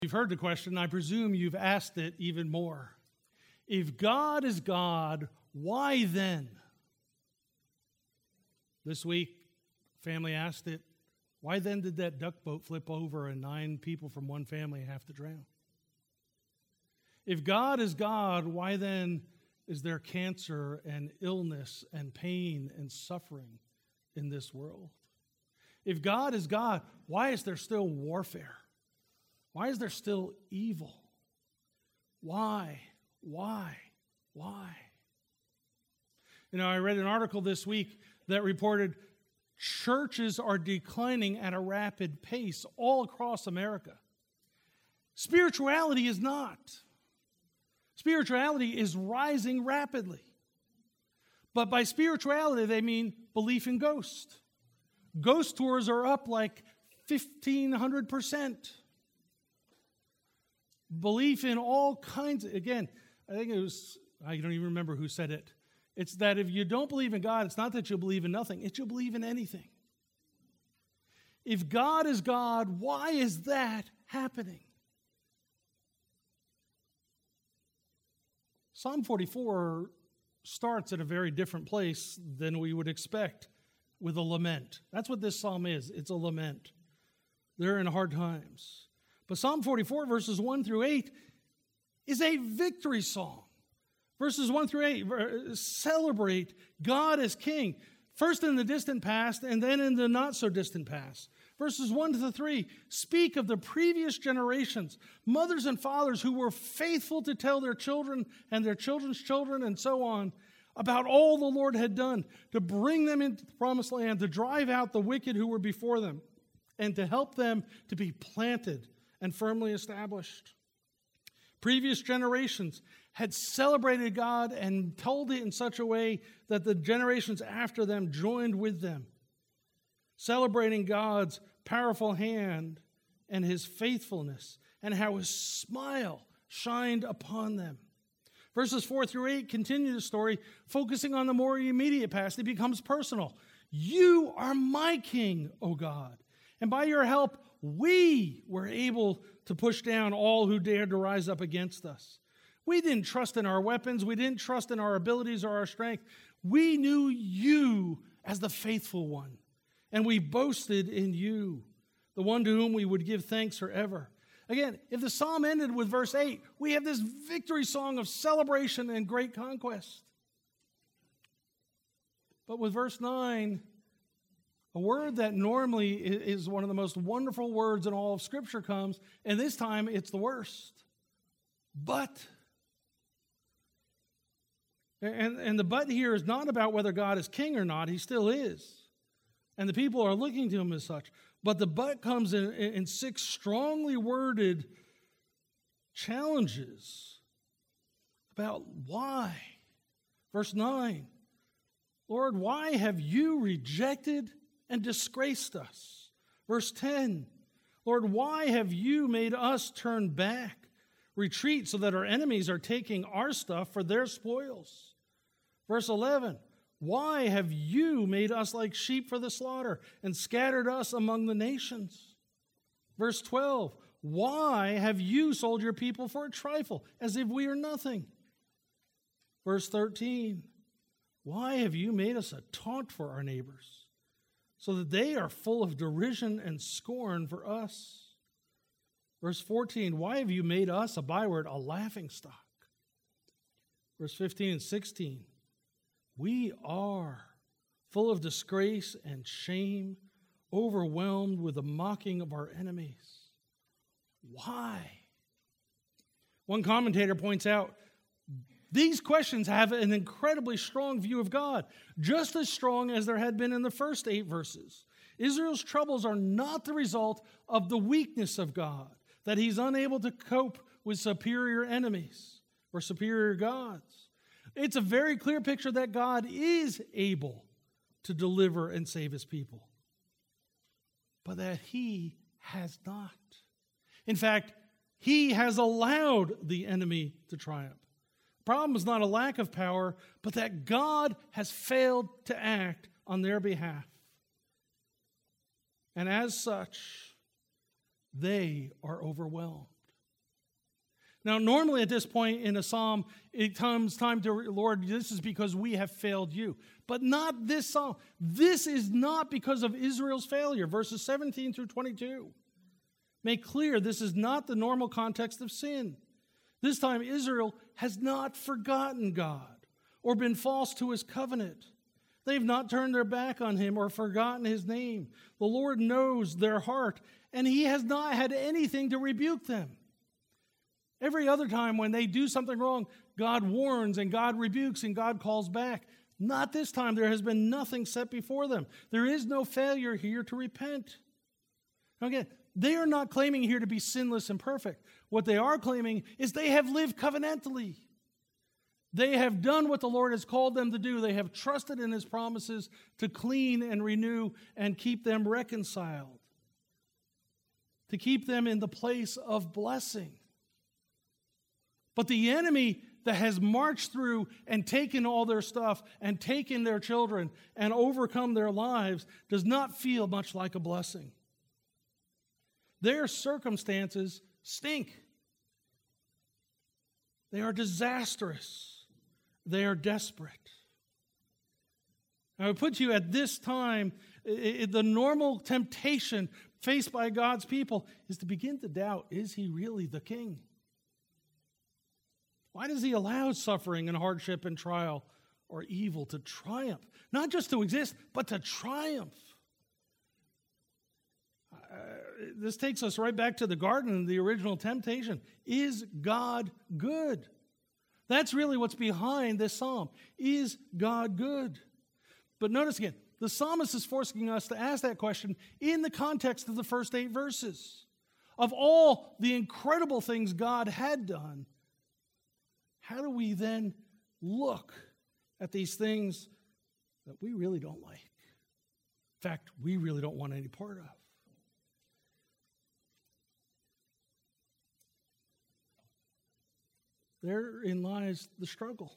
You've heard the question. I presume you've asked it even more. If God is God, why then? This week, family asked it, why then did that duck boat flip over and 9 people from one family have to drown? If God is God, why then is there cancer and illness and pain and suffering in this world? If God is God, why is there still warfare? Why is there still evil? Why? You know, I read an article this week that reported churches are declining at a rapid pace all across America. Spirituality is not. Spirituality is rising rapidly. But by spirituality, they mean belief in ghosts. Ghost tours are up like 1,500%. Belief in all kinds of, again, I don't even remember who said it. It's that if you don't believe in God, it's not that you believe in nothing, it's you believe in anything. If God is God, why is that happening? Psalm 44 starts at a very different place than we would expect, with a lament. That's what this psalm is. It's a lament. They're in hard times. But Psalm 44, verses 1 through 8, is a victory song. Verses 1 through 8 celebrate God as king, first in the distant past and then in the not-so-distant past. Verses 1 to 3 speak of the previous generations, mothers and fathers who were faithful to tell their children and their children's children and so on about all the Lord had done to bring them into the promised land, to drive out the wicked who were before them, and to help them to be planted and firmly established. Previous generations had celebrated God and told it in such a way that the generations after them joined with them, celebrating God's powerful hand and his faithfulness and how his smile shined upon them. Verses 4 through 8 continue the story, focusing on the more immediate past. It becomes personal. You are my king, O God, and by your help, we were able to push down all who dared to rise up against us. We didn't trust in our weapons. We didn't trust in our abilities or our strength. We knew you as the faithful one, and we boasted in you, the one to whom we would give thanks forever. Again, if the psalm ended with verse 8, we have this victory song of celebration and great conquest. But with verse 9, a word that normally is one of the most wonderful words in all of Scripture comes, and this time it's the worst. But. And the but here is not about whether God is king or not. He still is. And the people are looking to him as such. But the but comes in 6 strongly worded challenges about why. Verse 9, Lord, why have you rejected and disgraced us? Verse 10, Lord, why have you made us turn back, retreat so that our enemies are taking our stuff for their spoils? Verse 11, why have you made us like sheep for the slaughter and scattered us among the nations? Verse 12, why have you sold your people for a trifle, as if we are nothing? Verse 13, why have you made us a taunt for our neighbors, so that they are full of derision and scorn for us? Verse 14, why have you made us a byword, a laughingstock? Verse 15 and 16, we are full of disgrace and shame, overwhelmed with the mocking of our enemies. Why? One commentator points out, these questions have an incredibly strong view of God, just as strong as there had been in the first 8 verses. Israel's troubles are not the result of the weakness of God, that he's unable to cope with superior enemies or superior gods. It's a very clear picture that God is able to deliver and save his people, but that he has not. In fact, he has allowed the enemy to triumph. The problem is not a lack of power, but that God has failed to act on their behalf. And as such, they are overwhelmed. Now, normally at this point in a psalm, it comes time to, Lord, this is because we have failed you. But not this psalm. This is not because of Israel's failure. Verses 17 through 22 make clear this is not the normal context of sin. This time, Israel has not forgotten God or been false to his covenant. They've not turned their back on him or forgotten his name. The Lord knows their heart, and he has not had anything to rebuke them. Every other time when they do something wrong, God warns and God rebukes and God calls back. Not this time. There has been nothing set before them. There is no failure here to repent. Now again, they are not claiming here to be sinless and perfect. What they are claiming is they have lived covenantally. They have done what the Lord has called them to do. They have trusted in his promises to clean and renew and keep them reconciled, to keep them in the place of blessing. But the enemy that has marched through and taken all their stuff and taken their children and overcome their lives does not feel much like a blessing. Their circumstances stink. They are disastrous. They are desperate. I would put you at this time, the normal temptation faced by God's people is to begin to doubt, is he really the king? Why does he allow suffering and hardship and trial or evil to triumph? Not just to exist, but to triumph. This takes us right back to the garden and the original temptation. Is God good? That's really what's behind this psalm. Is God good? But notice again, the psalmist is forcing us to ask that question in the context of the first 8 verses. Of all the incredible things God had done, how do we then look at these things that we really don't like? In fact, we really don't want any part of. Therein lies the struggle.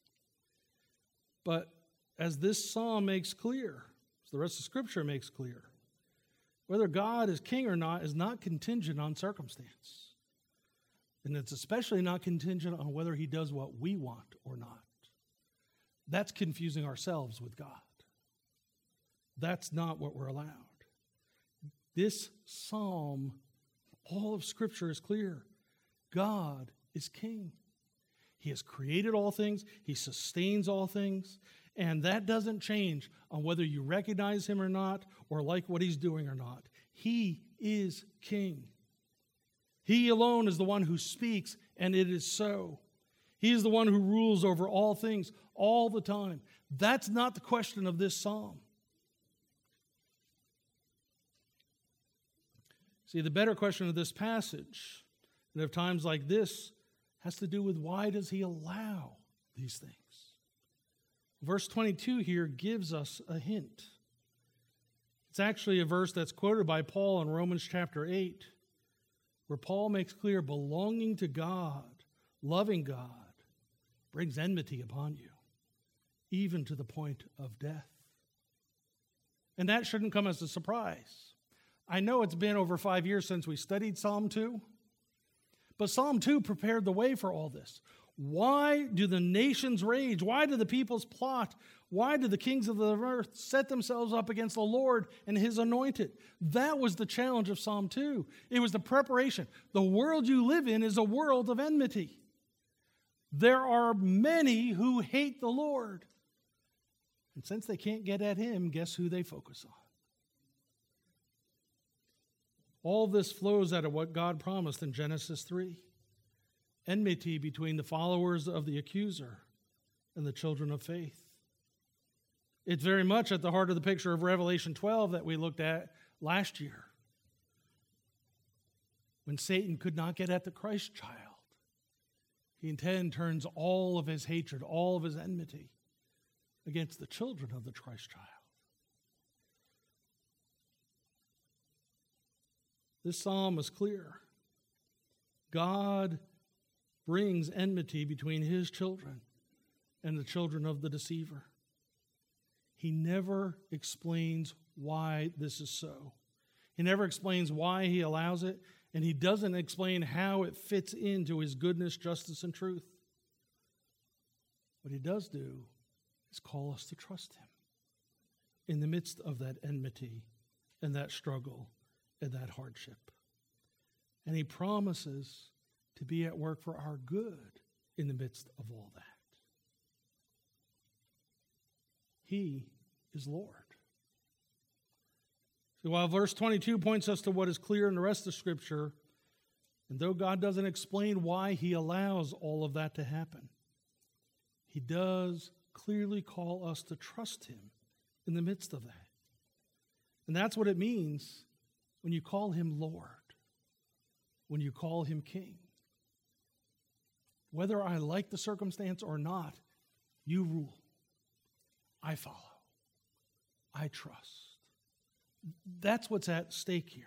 But as this psalm makes clear, as the rest of Scripture makes clear, whether God is king or not is not contingent on circumstance. And it's especially not contingent on whether he does what we want or not. That's confusing ourselves with God. That's not what we're allowed. This psalm, all of Scripture is clear. God is king. He has created all things. He sustains all things. And that doesn't change on whether you recognize him or not or like what he's doing or not. He is king. He alone is the one who speaks, and it is so. He is the one who rules over all things all the time. That's not the question of this psalm. See, the better question of this passage, and of times like this, has to do with why does he allow these things? Verse 22 here gives us a hint. It's actually a verse that's quoted by Paul in Romans chapter 8, where Paul makes clear belonging to God, loving God, brings enmity upon you, even to the point of death. And that shouldn't come as a surprise. I know it's been over 5 years since we studied Psalm 2, but Psalm 2 prepared the way for all this. Why do the nations rage? Why do the peoples plot? Why do the kings of the earth set themselves up against the Lord and his anointed? That was the challenge of Psalm 2. It was the preparation. The world you live in is a world of enmity. There are many who hate the Lord. And since they can't get at him, guess who they focus on? All this flows out of what God promised in Genesis 3. Enmity between the followers of the accuser and the children of faith. It's very much at the heart of the picture of Revelation 12 that we looked at last year, when Satan could not get at the Christ child. He in turn turns all of his hatred, all of his enmity against the children of the Christ child. This psalm is clear. God brings enmity between his children and the children of the deceiver. He never explains why this is so. He never explains why he allows it, And he doesn't explain how it fits into his goodness, justice, and truth. What he does do is call us to trust him in the midst of that enmity and that struggle and that hardship. And he promises to be at work for our good in the midst of all that. He is Lord. So while verse 22 points us to what is clear in the rest of Scripture, and though God doesn't explain why he allows all of that to happen, he does clearly call us to trust him in the midst of that. And that's what it means when you call him Lord, when you call him King. Whether I like the circumstance or not, you rule. I follow. I trust. That's what's at stake here.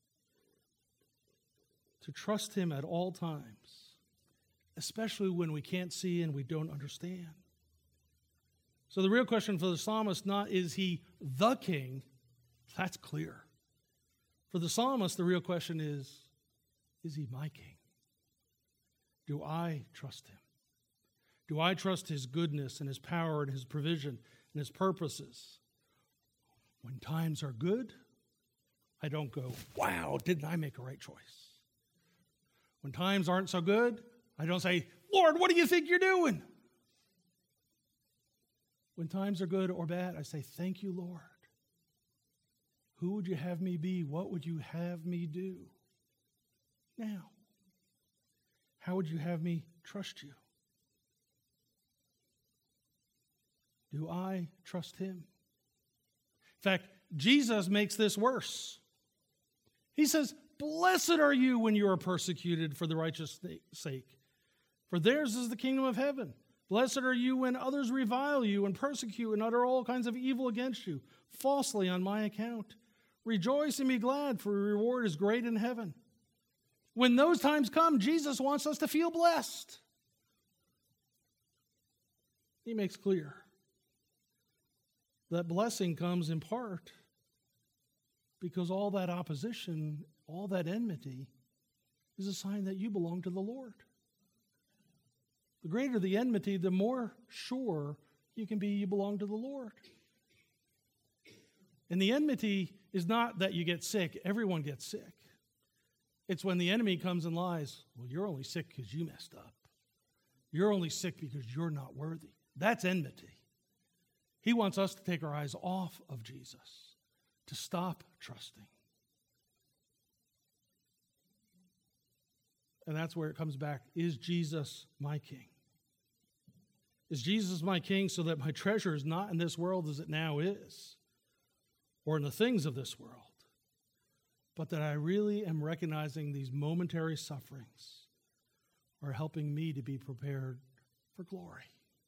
To trust him at all times, especially when we can't see and we don't understand. So the real question for the psalmist, not is he the king? That's clear. For the psalmist, the real question is he my king? Do I trust him? Do I trust his goodness and his power and his provision and his purposes? When times are good, I don't go, wow, didn't I make a right choice? When times aren't so good, I don't say, Lord, what do you think you're doing? When times are good or bad, I say, thank you, Lord. Who would you have me be? What would you have me do? Now, how would you have me trust you? Do I trust him? In fact, Jesus makes this worse. He says, blessed are you when you are persecuted for the righteous sake, for theirs is the kingdom of heaven. Blessed are you when others revile you and persecute and utter all kinds of evil against you, falsely on my account. Rejoice and be glad, for your reward is great in heaven. When those times come, Jesus wants us to feel blessed. He makes clear that blessing comes in part because all that opposition, all that enmity, is a sign that you belong to the Lord. The greater the enmity, the more sure you can be you belong to the Lord. And the enmity is not that you get sick. Everyone gets sick. It's when the enemy comes and lies, well, you're only sick because you messed up. You're only sick because you're not worthy. That's enmity. He wants us to take our eyes off of Jesus, to stop trusting. And that's where it comes back. Is Jesus my king? Is Jesus my king so that my treasure is not in this world as it now is, or in the things of this world, but that I really am recognizing these momentary sufferings are helping me to be prepared for glory?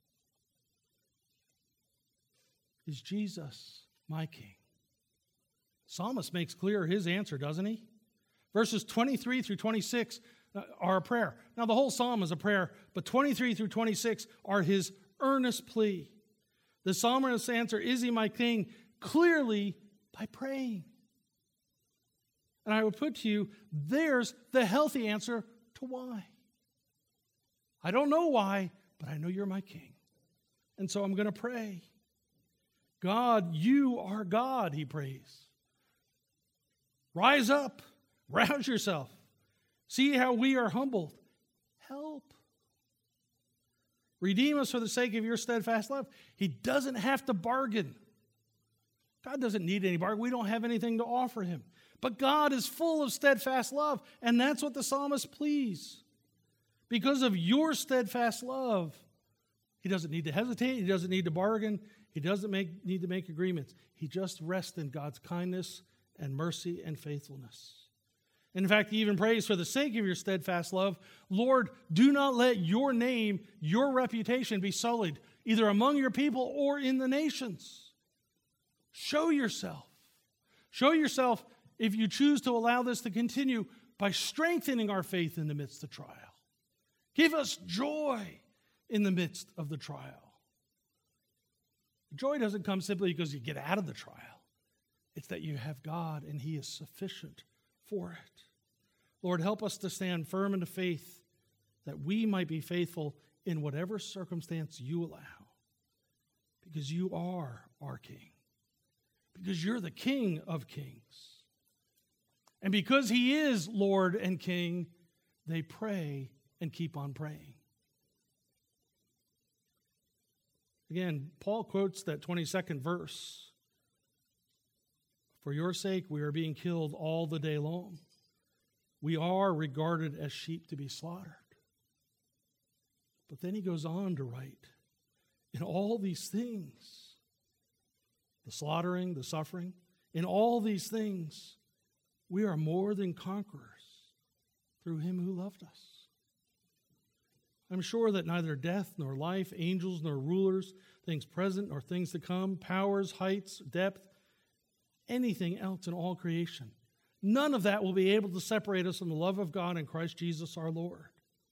Is Jesus my king? Psalmist makes clear his answer, doesn't he? Verses 23 through 26 are a prayer. Now, the whole psalm is a prayer, but 23 through 26 are his earnest plea. The psalmist's answer, is he my king, clearly by praying. And I would put to you, there's the healthy answer to why. I don't know why, but I know you're my king. And so I'm going to pray. God, you are God, he prays. Rise up, rouse yourself. See how we are humbled. Help. Redeem us for the sake of your steadfast love. He doesn't have to bargain. God doesn't need any bargain. We don't have anything to offer him. But God is full of steadfast love, and that's what the psalmist pleads. Because of your steadfast love, he doesn't need to hesitate. He doesn't need to bargain. He doesn't need to make agreements. He just rests in God's kindness and mercy and faithfulness. In fact, he even prays, for the sake of your steadfast love, Lord, do not let your name, your reputation be sullied, either among your people or in the nations. Show yourself. Show yourself if you choose to allow this to continue by strengthening our faith in the midst of trial. Give us joy in the midst of the trial. Joy doesn't come simply because you get out of the trial. It's that you have God and he is sufficient for it. Lord, help us to stand firm in the faith that we might be faithful in whatever circumstance you allow, because you are our King, because you're the King of kings. And because he is Lord and King, they pray and keep on praying. Again, Paul quotes that 22nd verse. For your sake, we are being killed all the day long. We are regarded as sheep to be slaughtered. But then he goes on to write, in all these things, the slaughtering, the suffering, in all these things, we are more than conquerors through him who loved us. I'm sure that neither death nor life, angels nor rulers, things present nor things to come, powers, heights, depth, anything else in all creation, none of that will be able to separate us from the love of God in Christ Jesus our Lord.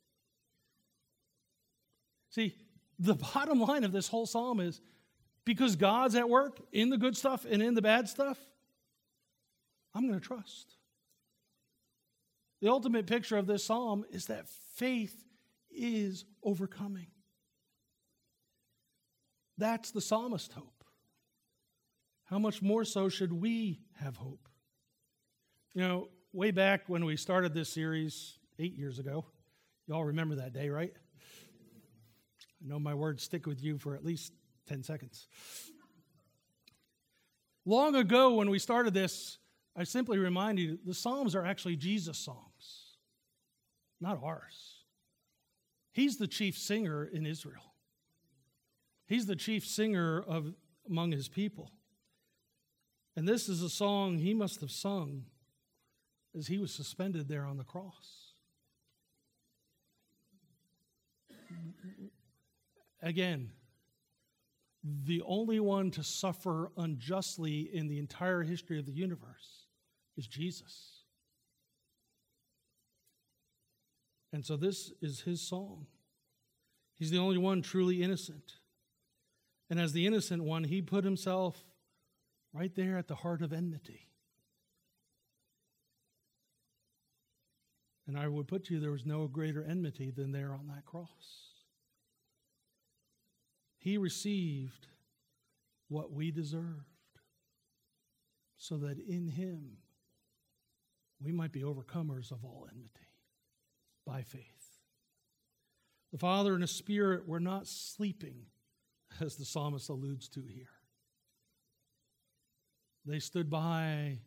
See, the bottom line of this whole psalm is, because God's at work in the good stuff and in the bad stuff, I'm going to trust. The ultimate picture of this psalm is that faith is overcoming. That's the psalmist's hope. How much more so should we have hope? You know, way back when we started this series 8 years ago, you all remember that day, right? I know my words stick with you for at least 10 seconds. Long ago when we started this, I simply remind you, the Psalms are actually Jesus' songs, not ours. He's the chief singer in Israel. He's the chief singer among his people. And this is a song he must have sung as he was suspended there on the cross. Again, the only one to suffer unjustly in the entire history of the universe is Jesus. And so this is his song. He's the only one truly innocent. And as the innocent one, he put himself right there at the heart of enmity. And I would put to you, there was no greater enmity than there on that cross. He received what we deserved, so that in him we might be overcomers of all enmity by faith. The Father and the Spirit were not sleeping, as the psalmist alludes to here. They stood by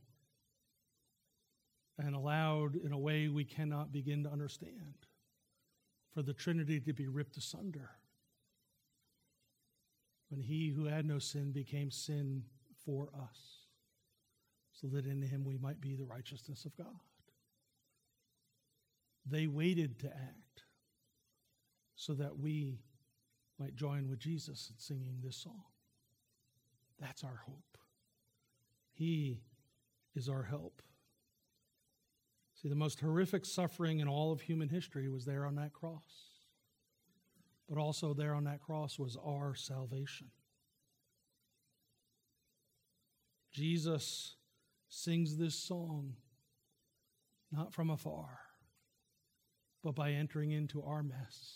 and allowed, in a way we cannot begin to understand, for the Trinity to be ripped asunder, when he who had no sin became sin for us, so that in him we might be the righteousness of God. They waited to act so that we might join with Jesus in singing this song. That's our hope. He is our help. See, the most horrific suffering in all of human history was there on that cross. But also there on that cross was our salvation. Jesus sings this song not from afar, but by entering into our mess,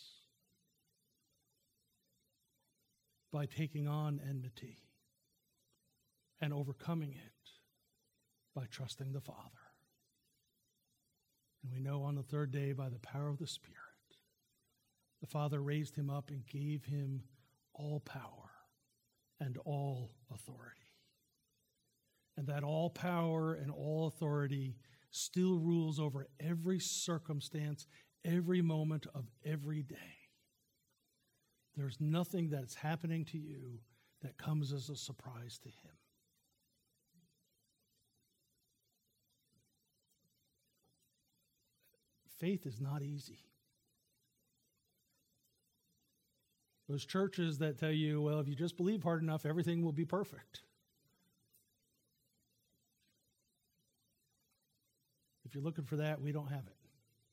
by taking on enmity and overcoming it by trusting the Father. And we know on the third day, by the power of the Spirit, the Father raised him up and gave him all power and all authority. And that all power and all authority still rules over every circumstance, every moment of every day. There's nothing that's happening to you that comes as a surprise to him. Faith is not easy. Those churches that tell you, well, if you just believe hard enough, everything will be perfect. If you're looking for that, we don't have it.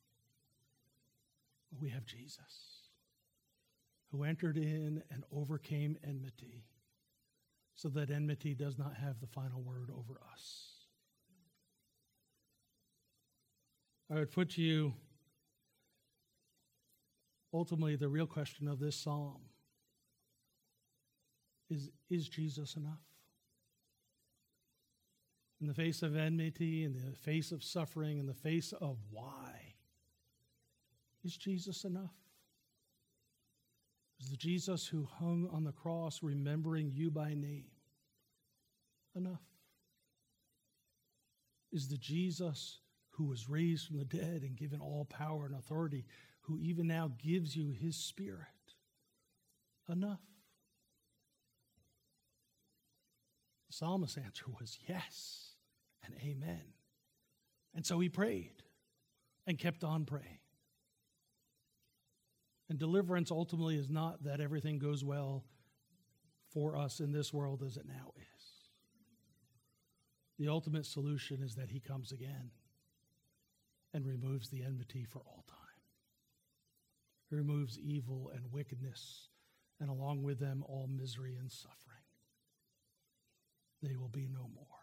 But we have Jesus, who entered in and overcame enmity, so that enmity does not have the final word over us. I would put to you ultimately the real question of this psalm is Jesus enough? In the face of enmity, in the face of suffering, in the face of why, is Jesus enough? Is the Jesus who hung on the cross remembering you by name enough? Is the Jesus who was raised from the dead and given all power and authority, who even now gives you his Spirit, enough? The psalmist's answer was yes and amen. And so he prayed and kept on praying. And deliverance ultimately is not that everything goes well for us in this world as it now is. The ultimate solution is that he comes again and removes the enmity for all time. He removes evil and wickedness, and along with them all misery and suffering. They will be no more.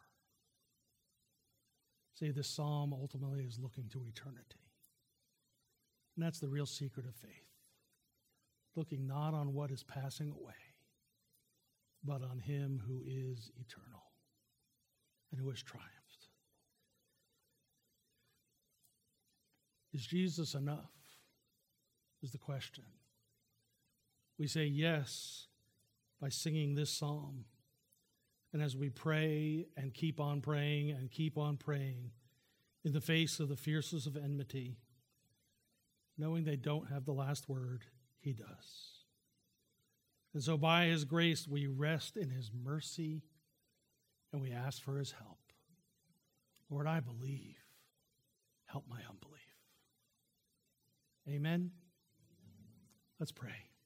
See, this psalm ultimately is looking to eternity. And that's the real secret of faith. Looking not on what is passing away, but on him who is eternal and who has triumphed. Is Jesus enough? Is the question. We say yes by singing this psalm. And as we pray and keep on praying and keep on praying in the face of the fiercest of enmity, knowing they don't have the last word, he does. And so by his grace, we rest in his mercy and we ask for his help. Lord, I believe. Help my unbelief. Amen. Let's pray.